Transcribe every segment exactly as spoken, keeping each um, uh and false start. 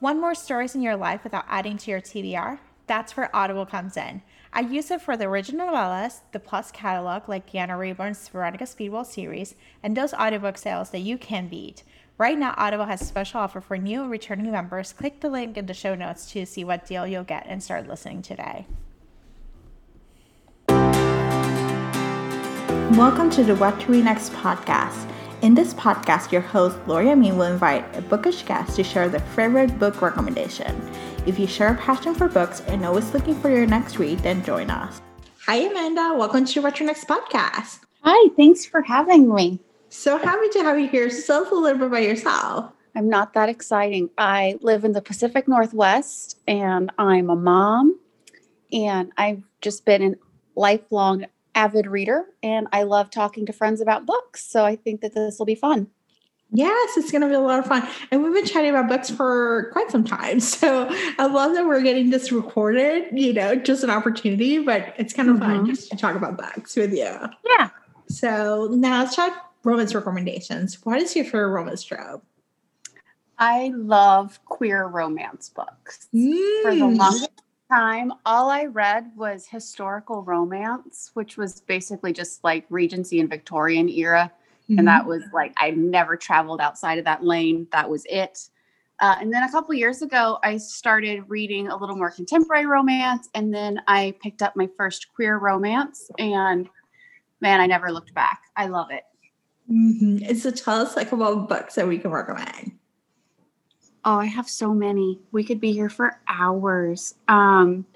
Want more stories in your life without adding to your T B R? That's where Audible comes in. I use it for the original novellas, the Plus catalog like Deanna Rayburn's Veronica Speedwell series, and those audiobook sales that you can beat. Right now, Audible has a special offer for new and returning members. Click the link in the show notes to see what deal you'll get and start listening today. Welcome to the What to Read Next podcast. In this podcast, your host, Lori Amin, will invite a bookish guest to share their favorite book recommendation. If you share a passion for books and always looking for your next read, then join us. Hi, Amanda. Welcome to What to Read Next podcast. Hi, thanks for having me. So happy to have you here. Tell us a little bit about yourself. I'm not that exciting. I live in the Pacific Northwest, and I'm a mom, and I've just been a lifelong avid reader, and I love talking to friends about books. So I think that this will be fun. Yes, it's going to be a lot of fun. And we've been chatting about books for quite some time. So I love that we're getting this recorded, you know, just an opportunity, but it's kind of mm-hmm. fun just to talk about books with you. Yeah. So now let's talk romance recommendations. What is your favorite romance trope? I love queer romance books. Mm. For the longest time, all I read was historical romance, which was basically just like Regency and Victorian era. Mm-hmm. And that was like, I never traveled outside of that lane. That was it. Uh, and then a couple years ago, I started reading a little more contemporary romance. And then I picked up my first queer romance. And man, I never looked back. I love it. Mm-hmm. And so tell us like about books that we can recommend. Oh, I have so many. We could be here for hours. Um,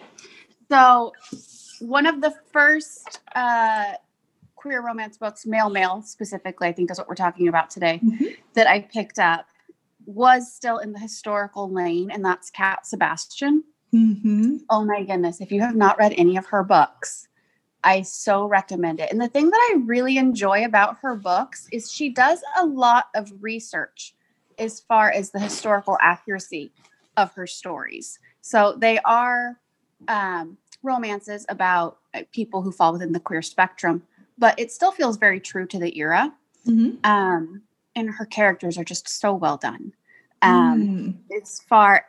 so one of the first uh, queer romance books, Male Male specifically, I think is what we're talking about today, mm-hmm. that I picked up was still in the historical lane, and that's Cat Sebastian. Mm-hmm. Oh my goodness. If you have not read any of her books, I so recommend it. And the thing that I really enjoy about her books is she does a lot of research as far as the historical accuracy of her stories. So they are um, romances about uh, people who fall within the queer spectrum, but it still feels very true to the era. Mm-hmm. Um, and her characters are just so well done. Um, mm. As far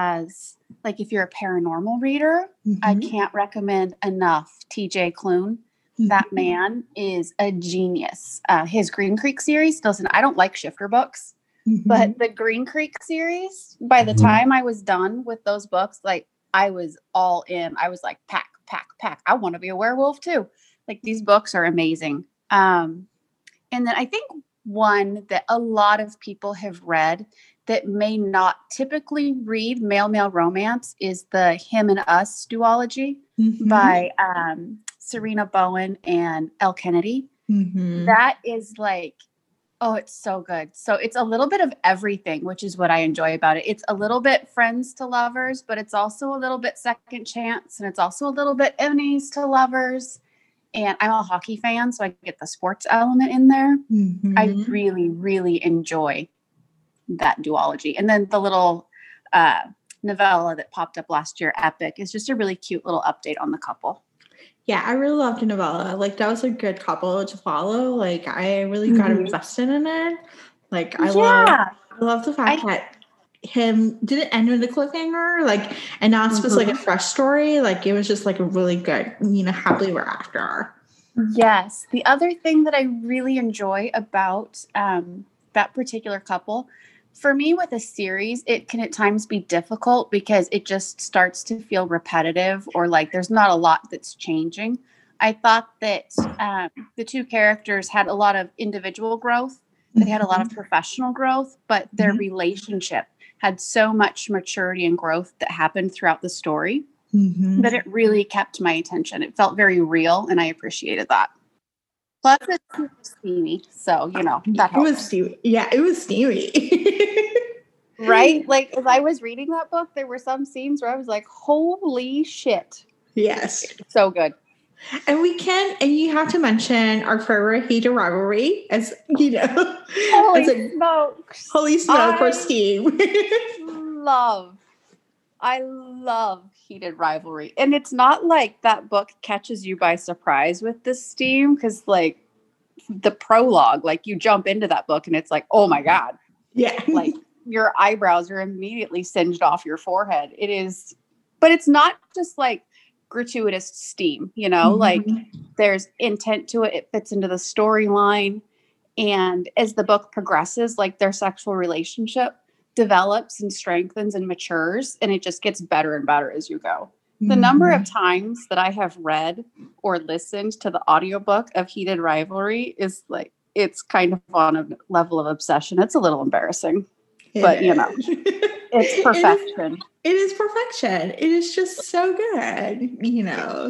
as like, if you're a paranormal reader, mm-hmm. I can't recommend enough T J Klune. Mm-hmm. That man is a genius. Uh, his Green Creek series, listen, I don't like shifter books. Mm-hmm. But the Green Creek series, by the time I was done with those books, like I was all in. I was like, pack, pack, pack. I want to be a werewolf too. Like these books are amazing. Um, and then I think one that a lot of people have read that may not typically read male male romance is the Him and Us duology mm-hmm. by um, Serena Bowen and Elle Kennedy. Mm-hmm. That is like, oh, it's so good. So it's a little bit of everything, which is what I enjoy about it. It's a little bit friends to lovers, but it's also a little bit second chance. And it's also a little bit enemies to lovers. And I'm a hockey fan, so I get the sports element in there. Mm-hmm. I really, really enjoy that duology. And then the little uh, novella that popped up last year, Epic, is just a really cute little update on the couple. Yeah, I really loved the novella. Like, that was a good couple to follow. Like, I really got mm-hmm. invested in it. Like, I yeah. love I love the fact I, that him didn't end with a cliffhanger. Like, and now it's mm-hmm. just like a fresh story. Like, it was just like a really good, you know, happily ever after. Yes. The other thing that I really enjoy about um, that particular couple, for me with a series, it can at times be difficult because it just starts to feel repetitive or like there's not a lot that's changing. I thought that um, the two characters had a lot of individual growth. They had a lot of professional growth, but their mm-hmm. relationship had so much maturity and growth that happened throughout the story mm-hmm. that it really kept my attention. It felt very real, and I appreciated that. Plus, it's steamy, so, you know, that helps. It was steamy. Yeah, it was steamy. Right? Like, as I was reading that book, there were some scenes where I was like, holy shit. Yes. So good. And we can, and you have to mention our favorite hated rivalry, as, you know. Holy as a, smokes. Holy smoke for Steam. love, I love Heated Rivalry. And it's not like that book catches you by surprise with this Steam, because like the prologue, like you jump into that book and it's like, oh my God. Yeah. Like your eyebrows are immediately singed off your forehead. It is, but it's not just like gratuitous steam, you know, mm-hmm. like there's intent to it. It fits into the storyline. And as the book progresses, like their sexual relationship develops and strengthens and matures, and it just gets better and better as you go. The mm-hmm. number of times that I have read or listened to the audiobook of Heated Rivalry is like, it's kind of on a level of obsession. It's a little embarrassing, it but is. You know, it's perfection. It is, it is perfection. It is just so good, you know.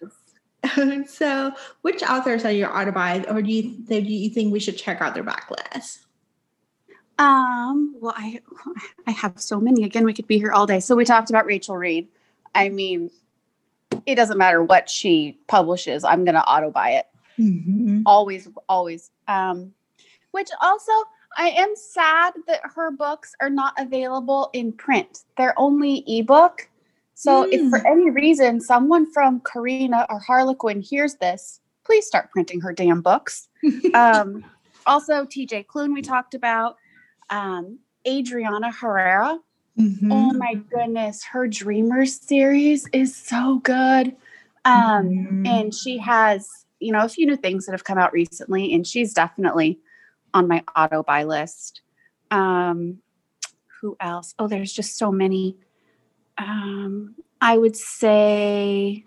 So which authors are your auto-buys, or do you, do you think we should check out their backlist? Um, well, I, I have so many. Again, we could be here all day. So we talked about Rachel Reed. I mean, it doesn't matter what she publishes. I'm going to auto buy it. Mm-hmm. Always, always. Um, which also, I am sad that her books are not available in print. They're only ebook. So mm. if for any reason someone from Karina or Harlequin hears this, please start printing her damn books. um, also, T J Klune we talked about. Um, Adriana Herrera. Mm-hmm. Oh my goodness, her Dreamers series is so good. Um, mm-hmm. And she has, you know, a few new things that have come out recently, and she's definitely on my auto buy list. Um, who else? Oh, there's just so many. Um, I would say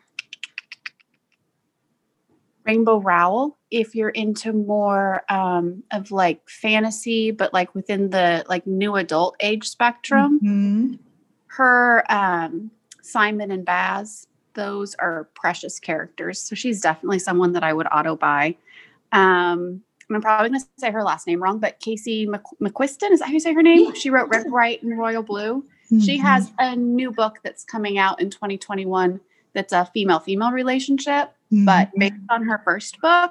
Rainbow Rowell, if you're into more um, of like fantasy, but like within the like new adult age spectrum. Mm-hmm. Her um, Simon and Baz, those are precious characters. So she's definitely someone that I would auto buy. Um, I'm probably going to say her last name wrong, but Casey Mc- McQuiston, is that how you say her name? Yeah. She wrote Red, White, and Royal Blue. Mm-hmm. She has a new book that's coming out in twenty twenty-one that's a female-female relationship. Mm-hmm. But based on her first book,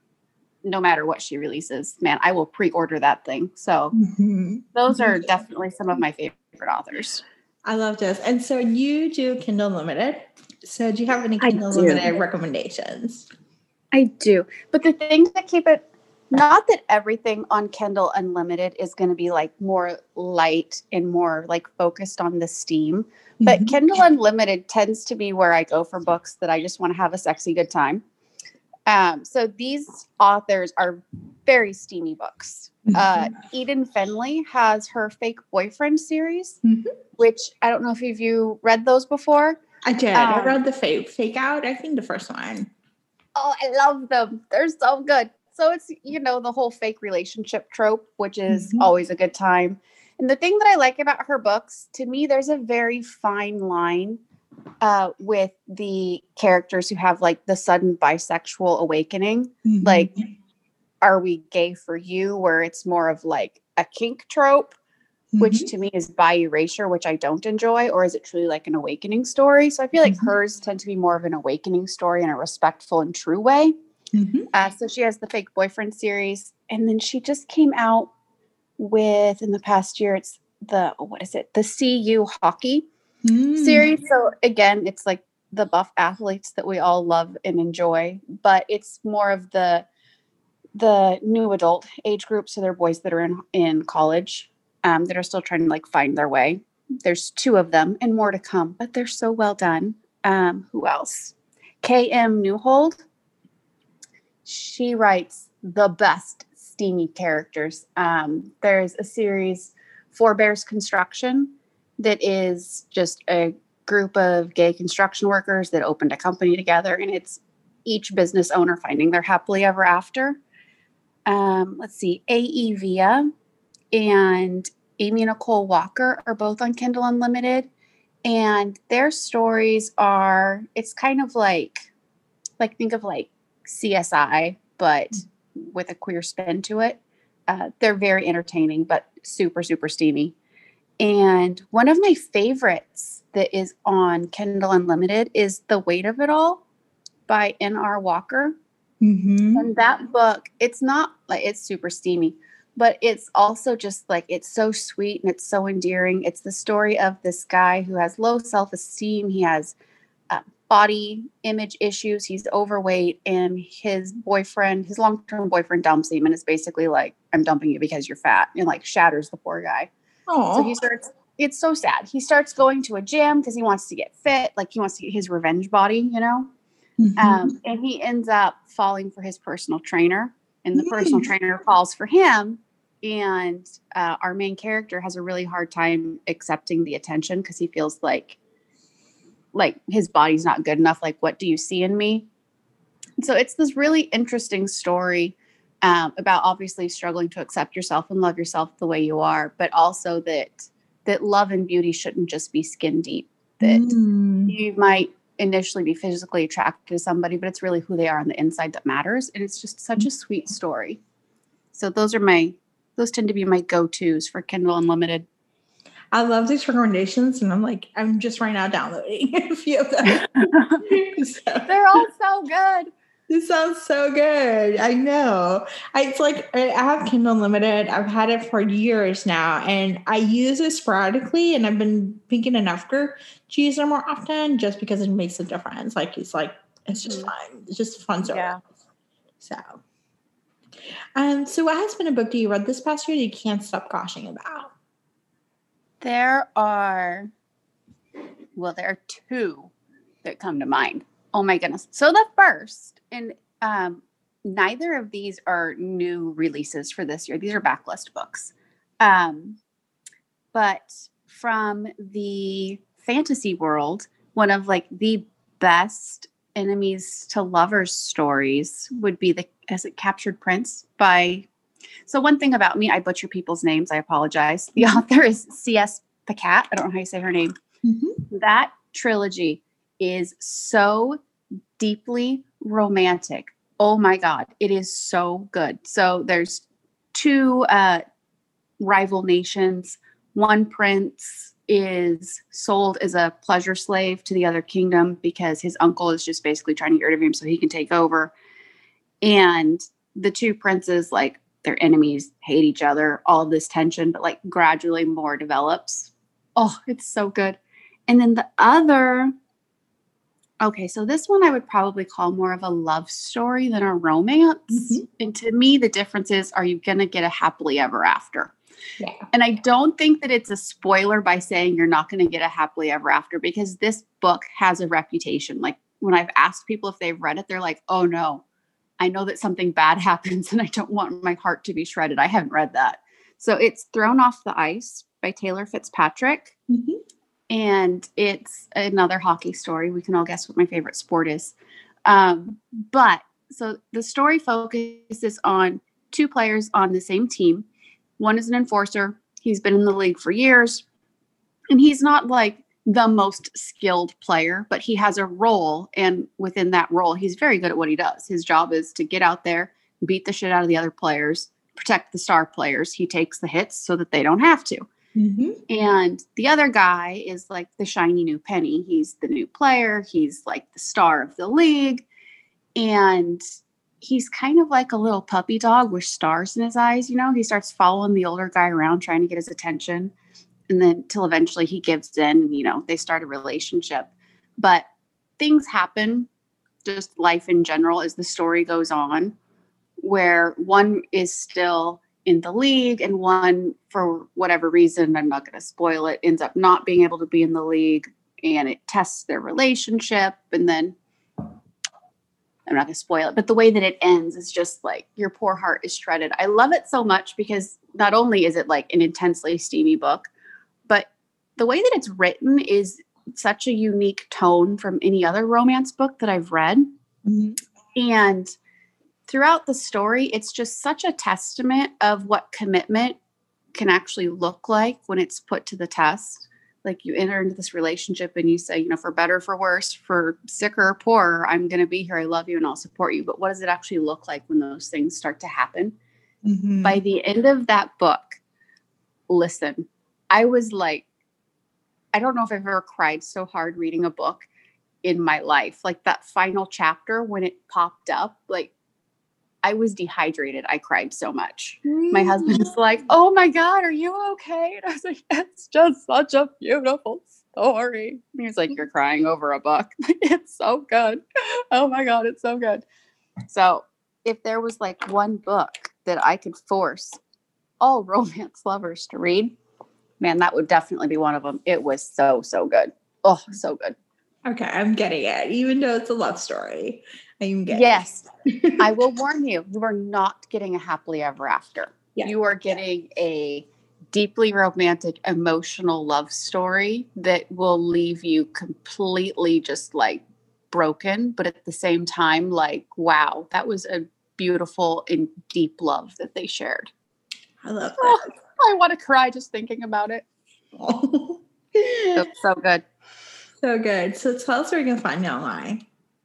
no matter what she releases, man, I will pre-order that thing. So mm-hmm. those are definitely some of my favorite authors. I love this. And so you do Kindle Unlimited. So do you have any Kindle Unlimited recommendations? I do. But the things that keep it, not that everything on Kindle Unlimited is going to be like more light and more like focused on the steam. But mm-hmm. Kindle Unlimited tends to be where I go for books that I just want to have a sexy good time. Um, so these authors are very steamy books. Mm-hmm. Uh, Eden Finley has her Fake Boyfriend series, mm-hmm. which I don't know if you've you read those before. I did. Um, I read the fake, fake Out, I think the first one. Oh, I love them. They're so good. So it's, you know, the whole fake relationship trope, which is mm-hmm. always a good time. And the thing that I like about her books, to me, there's a very fine line uh, with the characters who have like the sudden bisexual awakening. Mm-hmm. Like, are we gay for you? Where it's more of like a kink trope, mm-hmm. which to me is bi erasure, which I don't enjoy. Or is it truly like an awakening story? So I feel like mm-hmm. hers tend to be more of an awakening story in a respectful and true way. Mm-hmm. Uh, so she has the Fake Boyfriend series. And then she just came out with, in the past year, it's the, what is it? The C U Hockey mm. series. So again, it's like the buff athletes that we all love and enjoy, but it's more of the, the new adult age group. So they're boys that are in, in college um, that are still trying to like find their way. There's two of them and more to come, but they're so well done. Um, who else? K M Newhold. She writes the best steamy characters. Um, there's a series, Four Bears Construction, that is just a group of gay construction workers that opened a company together, and it's each business owner finding their happily ever after. Um, let's see, A E Via and Amy Nicole Walker are both on Kindle Unlimited, and their stories are, it's kind of like, like think of like C S I, but with a queer spin to it. Uh, they're very entertaining, but super, super steamy. And one of my favorites that is on Kindle Unlimited is The Weight of It All by N R Walker. Mm-hmm. And that book, it's not like it's super steamy, but it's also just like, it's so sweet and it's so endearing. It's the story of this guy who has low self-esteem. He has uh, body image issues. He's overweight, and his boyfriend, his long-term boyfriend dumps him and is basically like, I'm dumping you because you're fat, and like shatters the poor guy. So he Oh. starts, it's so sad. He starts going to a gym because he wants to get fit. Like he wants to get his revenge body, you know? Mm-hmm. Um, and he ends up falling for his personal trainer, and the personal trainer falls for him. And uh, our main character has a really hard time accepting the attention because he feels like, like his body's not good enough. Like, what do you see in me? So it's this really interesting story um, about obviously struggling to accept yourself and love yourself the way you are, but also that that love and beauty shouldn't just be skin deep. That Mm. you might initially be physically attracted to somebody, but it's really who they are on the inside that matters. And it's just such a sweet story. So those are my those tend to be my go-tos for Kindle Unlimited. I love these recommendations, and I'm like, I'm just right now downloading a few of them. So, They're all so good. this sounds so good. I know. I, it's like I I have Kindle Unlimited. I've had it for years now, and I use it sporadically. And I've been thinking enough to use it more often, just because it makes a difference. Like it's like it's just Mhm. fun. It's just fun story. Yeah. So, um, so what has been a book that you read this past year that you can't stop gushing about? There are, well, there are two that come to mind. Oh my goodness. So the first, and um, neither of these are new releases for this year. These are backlist books. Um, but from the fantasy world, one of like the best enemies to lovers stories would be the, is it Captured Prince by, so one thing about me, I butcher people's names. I apologize. The author is C S Pacat. I don't know how you say her name. Mm-hmm. That trilogy is so deeply romantic. Oh my God. It is so good. So there's two uh, rival nations. One prince is sold as a pleasure slave to the other kingdom because his uncle is just basically trying to get rid of him so he can take over. And the two princes, like, they're enemies, hate each other, all of this tension, but like gradually more develops. Oh, it's so good. And then the other, okay, so this one I would probably call more of a love story than a romance. Mm-hmm. And to me, the difference is, are you going to get a happily ever after? Yeah. And I don't think that it's a spoiler by saying you're not going to get a happily ever after, because this book has a reputation. Like when I've asked people if they've read it, they're like, oh no, I know that something bad happens and I don't want my heart to be shredded. I haven't read that. So it's Thrown Off the Ice by Taylor Fitzpatrick. Mm-hmm. And it's another hockey story. We can all guess what my favorite sport is. Um, but so the story focuses on two players on the same team. One is an enforcer. He's been in the league for years. And he's not like the most skilled player, but he has a role. And within that role, he's very good at what he does. His job is to get out there, beat the shit out of the other players, protect the star players. He takes the hits so that they don't have to. Mm-hmm. And the other guy is like the shiny new penny. He's the new player. He's like the star of the league. And he's kind of like a little puppy dog with stars in his eyes. You know, he starts following the older guy around, trying to get his attention. And then till eventually he gives in and, you know, they start a relationship. But things happen, just life in general, as the story goes on, where one is still in the league and one, for whatever reason, I'm not going to spoil it, ends up not being able to be in the league, and it tests their relationship. And then I'm not going to spoil it, but the way that it ends is just like your poor heart is shredded. I love it so much because not only is it like an intensely steamy book, but the way that it's written is such a unique tone from any other romance book that I've read. Mm-hmm. And throughout the story, it's just such a testament of what commitment can actually look like when it's put to the test. Like you enter into this relationship and you say, you know, for better, for worse, for sicker or poorer, I'm going to be here. I love you and I'll support you. But what does it actually look like when those things start to happen? Mm-hmm. By the end of that book, listen, I was like, I don't know if I've ever cried so hard reading a book in my life. Like that final chapter when it popped up, like I was dehydrated. I cried so much. My husband was like, oh my God, are you okay? And I was like, it's just such a beautiful story. And he was like, you're crying over a book. It's so good. Oh my God, it's so good. So if there was like one book that I could force all romance lovers to read, Man, that would definitely be one of them. It was so, so good. Oh, so good. Okay, I'm getting it. Even though it's a love story, I'm getting yes. it. I will warn you, you are not getting a happily ever after. Yeah. You are getting a deeply romantic, emotional love story that will leave you completely just like broken, but at the same time, like, wow, that was a beautiful and deep love that they shared. I love that. Oh, I want to cry just thinking about it. Oh. It was so good. So good. So tell us where you can find you online.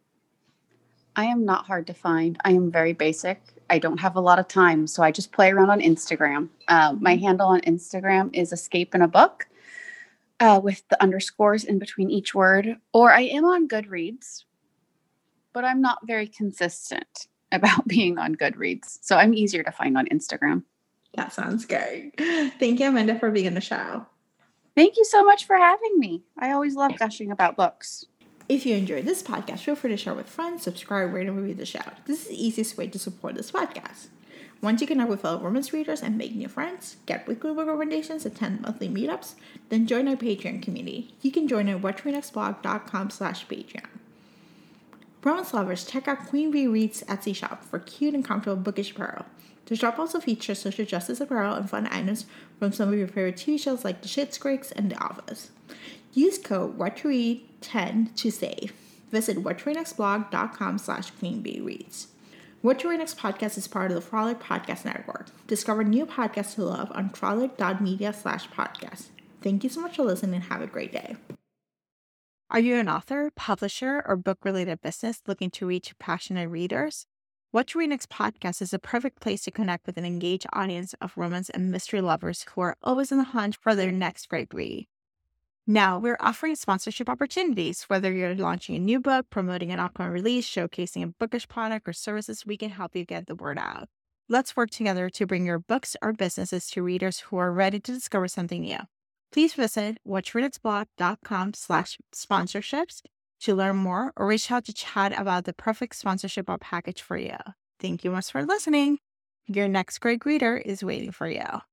I am not hard to find. I am very basic. I don't have a lot of time, so I just play around on Instagram. Uh, my handle on Instagram is Escape in a Book uh, with the underscores in between each word. Or I am on Goodreads, but I'm not very consistent about being on Goodreads. So I'm easier to find on Instagram. That sounds great. Thank you, Amanda, for being on the show. Thank you so much for having me. I always love gushing about books. If you enjoyed this podcast, feel free to share with friends, subscribe, rate, and review the show. This is the easiest way to support this podcast. Once you connect with fellow romance readers and make new friends, get weekly book recommendations, attend monthly meetups, then join our Patreon community. You can join at whattoreadnextblog.com slash Patreon. Romance lovers, check out Queen Bee Reads Etsy shop for cute and comfortable bookish apparel. The shop also features social justice apparel and fun items from some of your favorite T V shows like The Schitt's Creek and The Office. Use code what to read ten to save. Visit whattoreadnextblog.com slash queenbeereads. What to Read Next podcast is part of the Frolic Podcast Network. Discover new podcasts to love on frolic.media slash podcast. Thank you so much for listening and have a great day. Are you an author, publisher, or book-related business looking to reach passionate readers? What to Read Next podcast is a perfect place to connect with an engaged audience of romance and mystery lovers who are always on the hunt for their next great read. Now, we're offering sponsorship opportunities. Whether you're launching a new book, promoting an upcoming release, showcasing a bookish product or services, we can help you get the word out. Let's work together to bring your books or businesses to readers who are ready to discover something new. Please visit whattoreadnextblog.com slash sponsorships to learn more or reach out to chat about the perfect sponsorship or package for you. Thank you much for listening. Your next great reader is waiting for you.